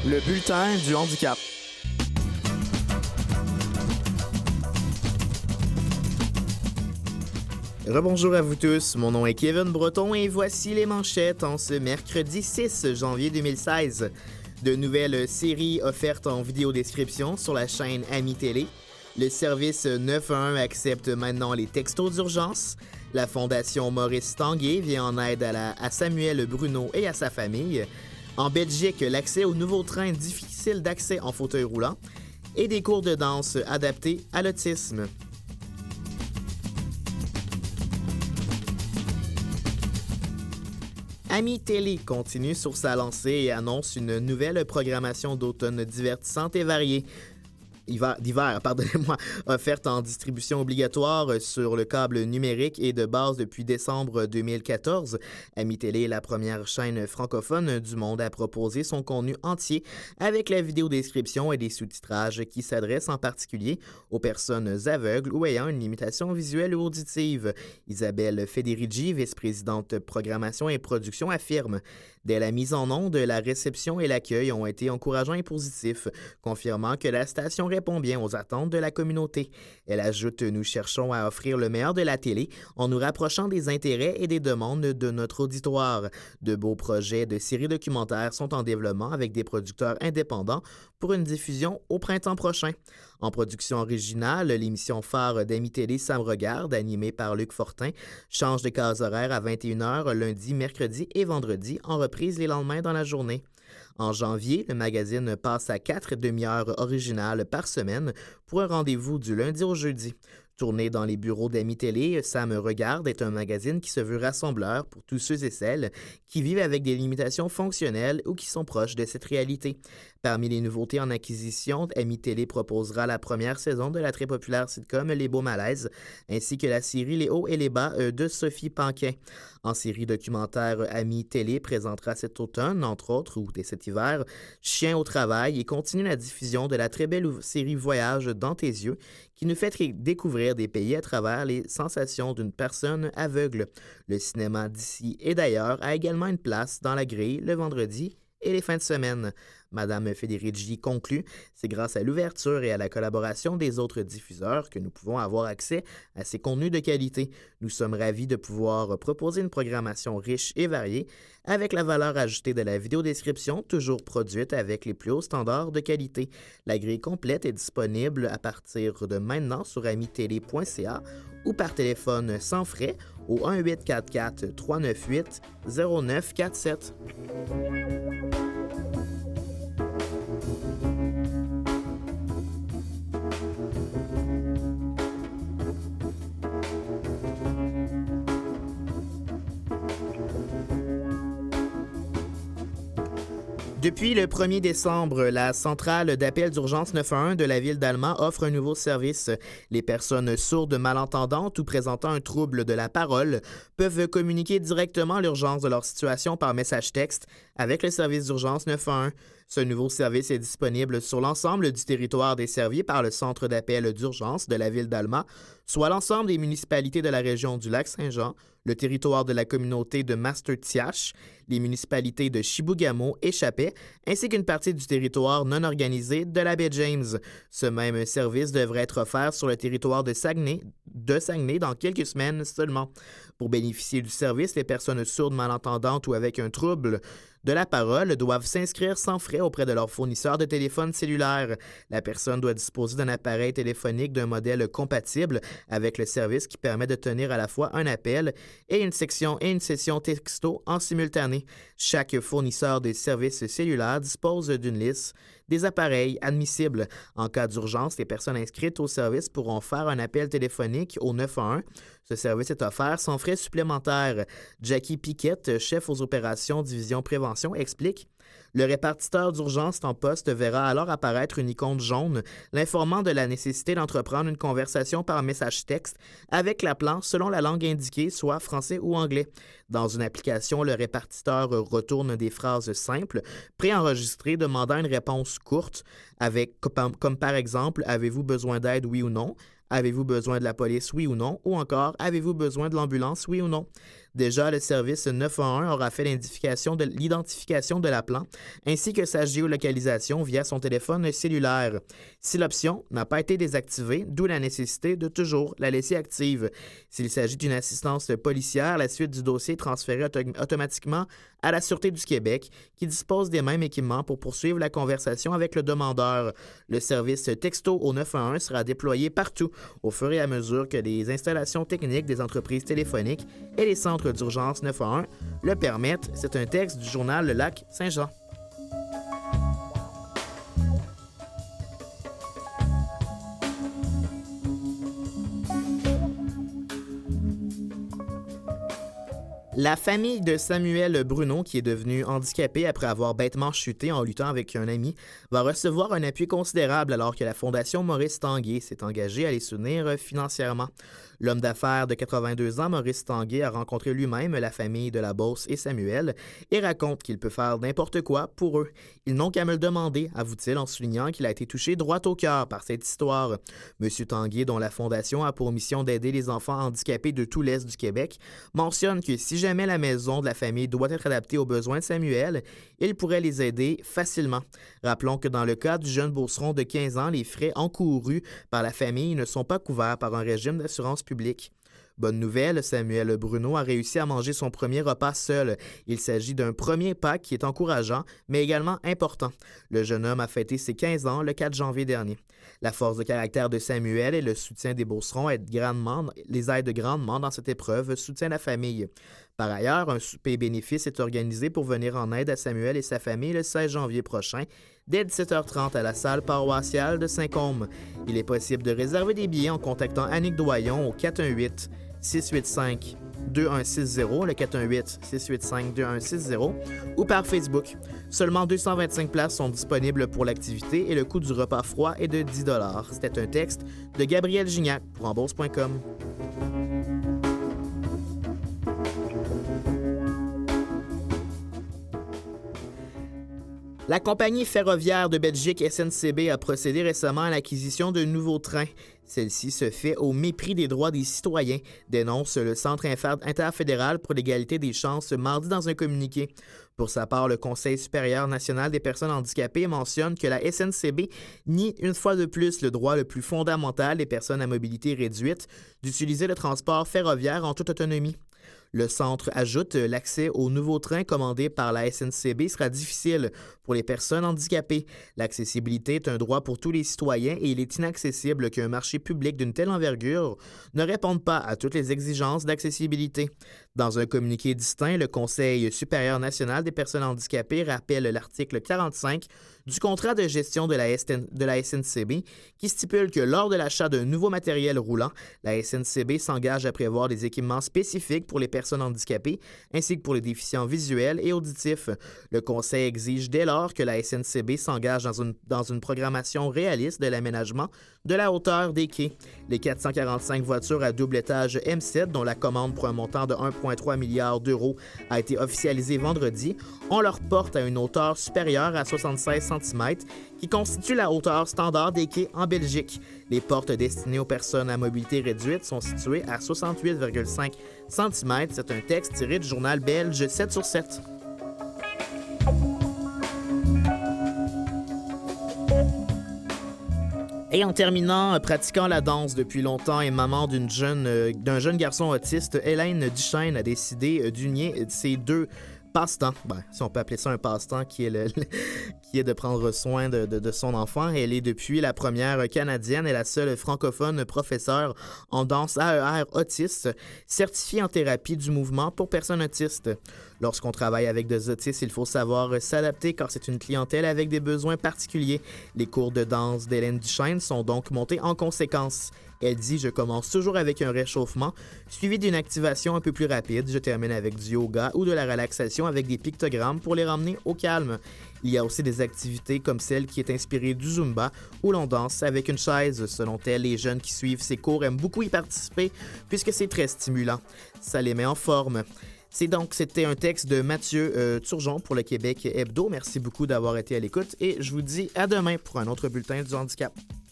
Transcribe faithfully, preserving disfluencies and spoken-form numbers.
Le bulletin du handicap. Rebonjour à vous tous, mon nom est Kevin Breton et voici les manchettes en ce mercredi six janvier deux mille seize. De nouvelles séries offertes en vidéodescription sur la chaîne Ami Télé. Le service neuf un un accepte maintenant les textos d'urgence. La Fondation Maurice Tanguay vient en aide à, la, à Samuel Bruno et à sa famille. En Belgique, l'accès aux nouveaux trains difficile d'accès en fauteuil roulant. Et des cours de danse adaptés à l'autisme. Ami Télé continue sur sa lancée et annonce une nouvelle programmation d'automne divertissante et variée. Hiver, d'hiver, pardonnez-moi, offerte en distribution obligatoire sur le câble numérique et de base depuis décembre deux mille quatorze. Ami Télé est la première chaîne francophone du monde à proposer son contenu entier avec la vidéodescription et des sous-titrages qui s'adressent en particulier aux personnes aveugles ou ayant une limitation visuelle ou auditive. Isabelle Federici, vice-présidente programmation et production, affirme: dès la mise en onde, la réception et l'accueil ont été encourageants et positifs, confirmant que la station répond bien aux attentes de la communauté. Elle ajoute: nous cherchons à offrir le meilleur de la télé en nous rapprochant des intérêts et des demandes de notre auditoire. De beaux projets de séries documentaires sont en développement avec des producteurs indépendants pour une diffusion au printemps prochain. En production originale, l'émission phare d'Ami Télé Ça me regarde, animée par Luc Fortin, change de case horaire à vingt et une heures lundi, mercredi et vendredi, en reprise les lendemains dans la journée. En janvier, le magazine passe à quatre demi-heures originales par semaine pour un rendez-vous du lundi au jeudi. Tourné dans les bureaux d'Ami Télé, Ça me regarde est un magazine qui se veut rassembleur pour tous ceux et celles qui vivent avec des limitations fonctionnelles ou qui sont proches de cette réalité. Parmi les nouveautés en acquisition, Ami Télé proposera la première saison de la très populaire sitcom Les Beaux Malaises, ainsi que la série Les Hauts et les Bas de Sophie Panquin. En série documentaire, Ami Télé présentera cet automne, entre autres, ou dès cet hiver, Chien au travail et continue la diffusion de la très belle série Voyage dans tes yeux, qui nous fait découvrir des pays à travers les sensations d'une personne aveugle. Le cinéma d'ici et d'ailleurs a également une place dans la grille le vendredi et les fins de semaine. Madame Federici conclut: c'est grâce à l'ouverture et à la collaboration des autres diffuseurs que nous pouvons avoir accès à ces contenus de qualité. Nous sommes ravis de pouvoir proposer une programmation riche et variée avec la valeur ajoutée de la vidéodescription, toujours produite avec les plus hauts standards de qualité. La grille complète est disponible à partir de maintenant sur ami télé point c a ou par téléphone sans frais au un huit quatre quatre trois neuf huit zéro neuf quatre sept. Depuis le premier décembre, la centrale d'appel d'urgence neuf un un de la ville d'Alma offre un nouveau service. Les personnes sourdes, malentendantes ou présentant un trouble de la parole peuvent communiquer directement l'urgence de leur situation par message texte avec le service d'urgence neuf un un. Ce nouveau service est disponible sur l'ensemble du territoire desservi par le centre d'appel d'urgence de la ville d'Alma, soit l'ensemble des municipalités de la région du Lac-Saint-Jean, le territoire de la communauté de Master-Tiache, les municipalités de Chibougamau et Chapais, ainsi qu'une partie du territoire non organisé de la baie James. Ce même service devrait être offert sur le territoire de Saguenay, de Saguenay dans quelques semaines seulement. Pour bénéficier du service, les personnes sourdes, malentendantes ou avec un trouble de la parole doivent s'inscrire sans frais auprès de leur fournisseur de téléphone cellulaire. La personne doit disposer d'un appareil téléphonique d'un modèle compatible avec le service qui permet de tenir à la fois un appel et une section et une session texto en simultané. Chaque fournisseur de services cellulaires dispose d'une liste des appareils admissibles. En cas d'urgence, les personnes inscrites au service pourront faire un appel téléphonique au neuf un un. Ce service est offert sans frais supplémentaires. Jackie Piquette, chef aux opérations division prévention, explique: le répartiteur d'urgence en poste verra alors apparaître une icône jaune l'informant de la nécessité d'entreprendre une conversation par message texte avec l'appelant selon la langue indiquée, soit français ou anglais. Dans une application, le répartiteur retourne des phrases simples, préenregistrées demandant une réponse courte, avec comme, comme par exemple « Avez-vous besoin d'aide, oui ou non ?» Avez-vous besoin de la police, oui ou non? Ou encore, avez-vous besoin de l'ambulance, oui ou non? Déjà, le service neuf un un aura fait l'identification de, l'identification de l'appelant ainsi que sa géolocalisation via son téléphone cellulaire. Si l'option n'a pas été désactivée, d'où la nécessité de toujours la laisser active. S'il s'agit d'une assistance policière, la suite du dossier est transférée auto- automatiquement à la Sûreté du Québec, qui dispose des mêmes équipements pour poursuivre la conversation avec le demandeur. Le service texto au neuf un un sera déployé partout au fur et à mesure que les installations techniques des entreprises téléphoniques et les centres d'urgence neuf un un le permettent. C'est un texte du journal Le Lac-Saint-Jean. La famille de Samuel Bruno, qui est devenu handicapé après avoir bêtement chuté en luttant avec un ami, va recevoir un appui considérable alors que la Fondation Maurice Tanguay s'est engagée à les soutenir financièrement. L'homme d'affaires de quatre-vingt-deux ans, Maurice Tanguay, a rencontré lui-même la famille de la Beauce et Samuel et raconte qu'il peut faire n'importe quoi pour eux. Ils n'ont qu'à me le demander, avoue-t-il en soulignant qu'il a été touché droit au cœur par cette histoire. Monsieur Tanguay, dont la Fondation a pour mission d'aider les enfants handicapés de tout l'Est du Québec, mentionne que si jamais la maison de la famille doit être adaptée aux besoins de Samuel, il pourrait les aider facilement. Rappelons que dans le cas du jeune Beauceron de quinze ans, les frais encourus par la famille ne sont pas couverts par un régime d'assurance publique. Bonne nouvelle, Samuel Bruno a réussi à manger son premier repas seul. Il s'agit d'un premier pas qui est encourageant, mais également important. Le jeune homme a fêté ses quinze ans le quatre janvier dernier. La force de caractère de Samuel et le soutien des Beaucerons aident grandement, les aident grandement dans cette épreuve, soutient la famille. Par ailleurs, un souper bénéfice est organisé pour venir en aide à Samuel et sa famille le seize janvier prochain, dès dix-sept heures trente à la salle paroissiale de Saint-Côme. Il est possible de réserver des billets en contactant Annick Doyon au quatre un huit, six huit cinq, deux un six zéro, le quatre un huit, six huit cinq, deux un six zéro, ou par Facebook. Seulement deux cent vingt-cinq places sont disponibles pour l'activité et le coût du repas froid est de dix dollars. C'était un texte de Gabriel Gignac pour en bourse point com. La compagnie ferroviaire de Belgique S N C B a procédé récemment à l'acquisition de nouveaux trains. Celle-ci se fait au mépris des droits des citoyens, dénonce le Centre interfédéral pour l'égalité des chances mardi dans un communiqué. Pour sa part, le Conseil supérieur national des personnes handicapées mentionne que la S N C B nie une fois de plus le droit le plus fondamental des personnes à mobilité réduite d'utiliser le transport ferroviaire en toute autonomie. Le centre ajoute que l'accès aux nouveaux trains commandés par la S N C B sera difficile pour les personnes handicapées. L'accessibilité est un droit pour tous les citoyens et il est inaccessible qu'un marché public d'une telle envergure ne réponde pas à toutes les exigences d'accessibilité. Dans un communiqué distinct, le Conseil supérieur national des personnes handicapées rappelle l'article quarante-cinq du contrat de gestion de la, S N C B qui stipule que lors de l'achat d'un nouveau matériel roulant, la S N C B s'engage à prévoir des équipements spécifiques pour les personnes handicapées ainsi que pour les déficients visuels et auditifs. Le Conseil exige dès lors que la S N C B s'engage dans une, dans une programmation réaliste de l'aménagement de la hauteur des quais. Les quatre cent quarante-cinq voitures à double étage M sept, dont la commande pour un montant de un virgule trois milliard d'euros a été officialisée vendredi, ont leur porte à une hauteur supérieure à soixante-seize centimètres, qui constitue la hauteur standard des quais en Belgique. Les portes destinées aux personnes à mobilité réduite sont situées à soixante-huit virgule cinq centimètres. C'est un texte tiré du journal belge sept sur sept. Et en terminant, pratiquant la danse depuis longtemps et maman d'une jeune, euh, d'un jeune garçon autiste, Hélène Duchesne a décidé d'unier ces deux passe-temps, ben, si on peut appeler ça un passe-temps, qui est, le, le, qui est de prendre soin de, de, de son enfant. Elle est depuis la première canadienne et la seule francophone professeure en danse A E R autiste, certifiée en thérapie du mouvement pour personnes autistes. Lorsqu'on travaille avec des autistes, il faut savoir s'adapter car c'est une clientèle avec des besoins particuliers. Les cours de danse d'Hélène Duchesne sont donc montés en conséquence. Elle dit « Je commence toujours avec un réchauffement, suivi d'une activation un peu plus rapide. Je termine avec du yoga ou de la relaxation avec des pictogrammes pour les ramener au calme. » Il y a aussi des activités comme celle qui est inspirée du Zumba, où l'on danse avec une chaise. Selon elle, les jeunes qui suivent ces cours aiment beaucoup y participer puisque c'est très stimulant. Ça les met en forme. C'est donc, c'était un texte de Mathieu euh, Turgeon pour le Québec Hebdo. Merci beaucoup d'avoir été à l'écoute et je vous dis à demain pour un autre bulletin du handicap.